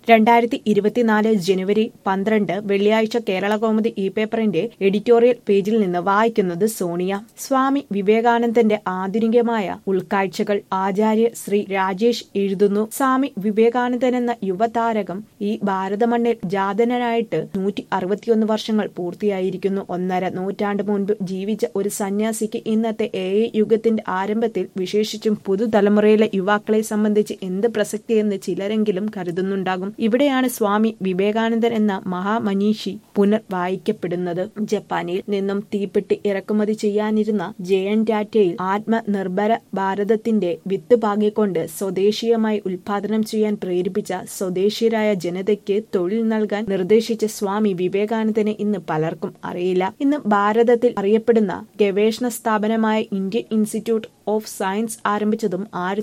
2024 ജനുവരി 12 വെള്ളിയാഴ്ച കേരളകൗമുദി പേപ്പറിന്റെ എഡിറ്റോറിയൽ പേജിൽ നിന്ന് വായിക്കുന്നത് സോണിയ. സ്വാമി വിവേകാനന്ദന്റെ ആധുനികമായ ഉൾക്കാഴ്ചകൾ. ആചാര്യ ശ്രീ രാജേഷ് എഴുതുന്നു. സ്വാമി വിവേകാനന്ദൻ എന്ന യുവതാരകം ഈ ഭാരതമണ്ണിൽ ജാതനായിട്ട് 161 വർഷങ്ങൾ പൂർത്തിയായിരിക്കുന്നു. 1.5 നൂറ്റാണ്ട് മുൻപ് ജീവിച്ച ഒരു സന്യാസിക്ക് ഇന്നത്തെ AI യുഗത്തിന്റെ ആരംഭത്തിൽ വിശേഷിച്ചും പുതുതലമുറയിലെ യുവാക്കളെ സംബന്ധിച്ച് എന്ത് പ്രസക്തിയെന്ന് ചിലരെങ്കിലും കരുതുന്നുണ്ടാകും. ഇവിടെയാണ് സ്വാമി വിവേകാനന്ദൻ എന്ന മഹാമനീഷി പുനർവായിക്കപ്പെടുന്നത്. ജപ്പാനിൽ നിന്നും തീപ്പെട്ടി ഇറക്കുമതി ചെയ്യാനിരുന്ന JN ടാറ്റയിൽ ആത്മനിർഭര ഭാരതത്തിന്റെ വിത്ത് പാകിക്കൊണ്ട് സ്വദേശീയമായി ഉൽപാദനം ചെയ്യാൻ പ്രേരിപ്പിച്ച സ്വദേശീയരായ ജനതയ്ക്ക് തൊഴിൽ നൽകാൻ നിർദ്ദേശിച്ച സ്വാമി വിവേകാനന്ദനെ ഇന്ന് പലർക്കും അറിയില്ല. ഇന്ന് ഭാരതത്തിൽ അറിയപ്പെടുന്ന ഗവേഷണ സ്ഥാപനമായ ഇന്ത്യൻ ഇൻസ്റ്റിറ്റ്യൂട്ട് ഓഫ് സയൻസ് ആരംഭിച്ചതും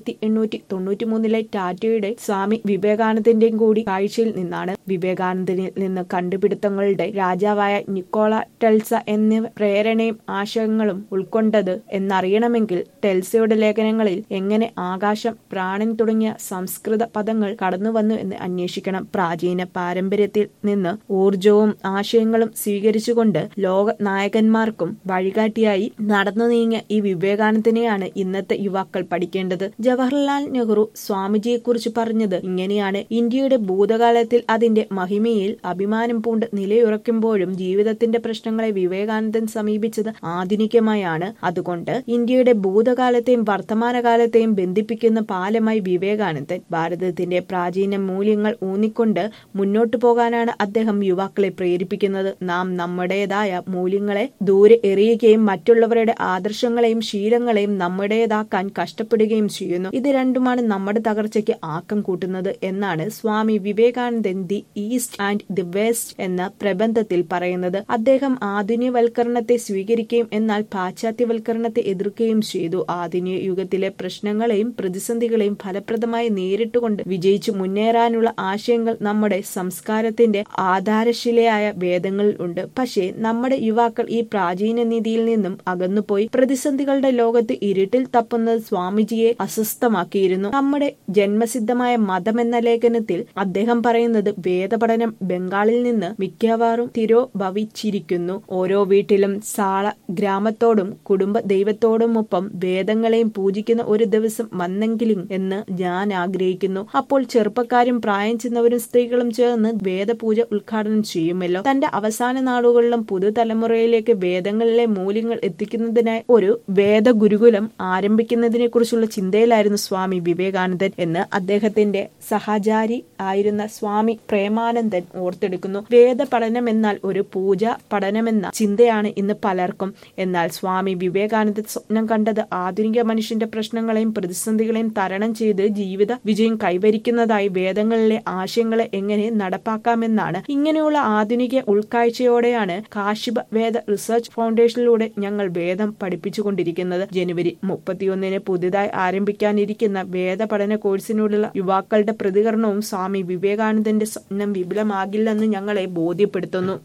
1893 ടാറ്റയുടെ സ്വാമി വിവേകാനന്ദന്റെയും കൂടി കാഴ്ചയിൽ നിന്നാണ്. വിവേകാനന്ദനിൽ നിന്ന് കണ്ടുപിടുത്തങ്ങളുടെ രാജാവായ നിക്കോള ടെസ്ല എന്നിവ പ്രേരണയും ആശയങ്ങളും ഉൾക്കൊണ്ടത് എന്നറിയണമെങ്കിൽ ടെസ്ലയുടെ ലേഖനങ്ങളിൽ എങ്ങനെ ആകാശം, പ്രാണൻ തുടങ്ങിയ സംസ്കൃത പദങ്ങൾ കടന്നുവന്നു എന്ന് അന്വേഷിക്കണം. പ്രാചീന പാരമ്പര്യത്തിൽ നിന്ന് ഊർജവും ആശയങ്ങളും സ്വീകരിച്ചുകൊണ്ട് ലോക നായകന്മാർക്കും വഴികാട്ടിയായി നടന്നു നീങ്ങിയ ഈ വിവേകാനന്ദനെയാണ് ഇന്നത്തെ യുവാക്കൾ പഠിക്കേണ്ടത്. ജവഹർലാൽ നെഹ്റു സ്വാമിജിയെക്കുറിച്ച് പറഞ്ഞത് ഇങ്ങനെയാണ്: ഇന്ത്യയുടെ ഭൂതകാലത്തിൽ അതിന്റെ മഹിമയിൽ അഭിമാനം പൂണ്ട് നിലയുറക്കുമ്പോഴും ജീവിതത്തിന്റെ പ്രശ്നങ്ങളെ വിവേകാനന്ദൻ സമീപിച്ചത് ആധുനികമായാണ്. അതുകൊണ്ട് ഇന്ത്യയുടെ ഭൂതകാലത്തെയും വർത്തമാനകാലത്തെയും ബന്ധിപ്പിക്കുന്ന പാലമായി വിവേകാനന്ദൻ. ഭാരതത്തിന്റെ പ്രാചീന മൂല്യങ്ങൾ ഊന്നിക്കൊണ്ട് മുന്നോട്ടു പോകാനാണ് അദ്ദേഹം യുവാക്കളെ പ്രേരിപ്പിക്കുന്നത്. നാം നമ്മുടേതായ മൂല്യങ്ങളെ ദൂരെ എറിയുകയും മറ്റുള്ളവരുടെ ആദർശങ്ങളെയും ശീലങ്ങളെയും നമ്മുടേതാക്കാൻ കഷ്ടപ്പെടുകയും ചെയ്യുന്നു. ഇത് രണ്ടുമാണ് നമ്മുടെ തകർച്ചയ്ക്ക് ആക്കം കൂട്ടുന്നത് എന്നാണ് Swami Vivekanandan the East and the West എന്ന പ്രബന്ധത്തിൽ പറയുന്നത്. അദ്ദേഹം ആധുനികവൽക്കരണത്തെ സ്വീകരിക്കുകയും എന്നാൽ പാശ്ചാത്യവൽക്കരണത്തെ എതിർക്കുകയും ചെയ്തു. ആധുനിക യുഗത്തിലെ പ്രശ്നങ്ങളെയും പ്രതിസന്ധികളെയും ഫലപ്രദമായി നേരിട്ടുകൊണ്ട് വിജയിച്ചു മുന്നേറാനുള്ള ആശയങ്ങൾ നമ്മുടെ സംസ്കാരത്തിന്റെ ആധാരശിലയായ വേദങ്ങളിൽ ഉണ്ട്. പക്ഷേ നമ്മുടെ യുവാക്കൾ ഈ പ്രാചീന നീതിയിൽ നിന്നും അകന്നുപോയി പ്രതിസന്ധികളുടെ ലോകത്ത് ഇരുട്ടിൽ തപ്പുന്നത് സ്വാമിജിയെ അസ്വസ്ഥമാക്കിയിരുന്നു. നമ്മുടെ ജന്മസിദ്ധമായ മതം എന്ന ലേഖനത്തിൽ അദ്ദേഹം പറയുന്നത് വേദപഠനം ബംഗാളിൽ നിന്ന് മിക്കവാറും തിരോഭവിച്ചിരിക്കുന്നു. ഓരോ വീട്ടിലും സാള ഗ്രാമത്തോടും കുടുംബ ദൈവത്തോടുമൊപ്പം വേദങ്ങളെയും പൂജിക്കുന്ന ഒരു ദിവസം വന്നെങ്കിലും എന്ന് ഞാൻ ആഗ്രഹിക്കുന്നു. അപ്പോൾ ചെറുപ്പക്കാരും പ്രായം ചെന്നവരും സ്ത്രീകളും ചേർന്ന് വേദപൂജ ഉദ്ഘാടനം ചെയ്യുമല്ലോ. തന്റെ അവസാന നാളുകളിലും പുതുതലമുറയിലേക്ക് വേദങ്ങളിലെ മൂല്യങ്ങൾ എത്തിക്കുന്നതിനായി ഒരു വേദഗുരുകുലം ആരംഭിക്കുന്നതിനെ കുറിച്ചുള്ള ചിന്തയിലായിരുന്നു സ്വാമി വിവേകാനന്ദൻ എന്ന് അദ്ദേഹത്തിന്റെ സഹചാരി ആയിരുന്ന സ്വാമി പ്രേമാനന്ദൻ ഓർത്തെടുക്കുന്നു. വേദ പഠനം എന്നാൽ ഒരു പൂജ പഠനമെന്ന ചിന്തയാണ് ഇന്ന് പലർക്കും. എന്നാൽ സ്വാമി വിവേകാനന്ദൻ സ്വപ്നം കണ്ടത് ആധുനിക മനുഷ്യന്റെ പ്രശ്നങ്ങളെയും പ്രതിസന്ധികളെയും തരണം ചെയ്ത് ജീവിത വിജയം കൈവരിക്കുന്നതായി വേദങ്ങളിലെ ആശയങ്ങളെ എങ്ങനെ നടപ്പാക്കാമെന്നാണ്. ഇങ്ങനെയുള്ള ആധുനിക ഉൾക്കാഴ്ചയോടെയാണ് കാശിപ വേദ റിസർച്ച് ഫൗണ്ടേഷനിലൂടെ ഞങ്ങൾ വേദം പഠിപ്പിച്ചുകൊണ്ടിരിക്കുന്നത്. ജനുവരി 31 പുതുതായി ആരംഭിക്കാനിരിക്കുന്ന വേദ പഠന കോഴ്സിനോടുള്ള യുവാക്കളുടെ പ്രതികരണവും സ്വാമി വിവേകാനന്ദന്റെ സ്വപ്നം വിപുലമാകില്ലെന്ന് ഞങ്ങളെ ബോധ്യപ്പെടുത്തുന്നു.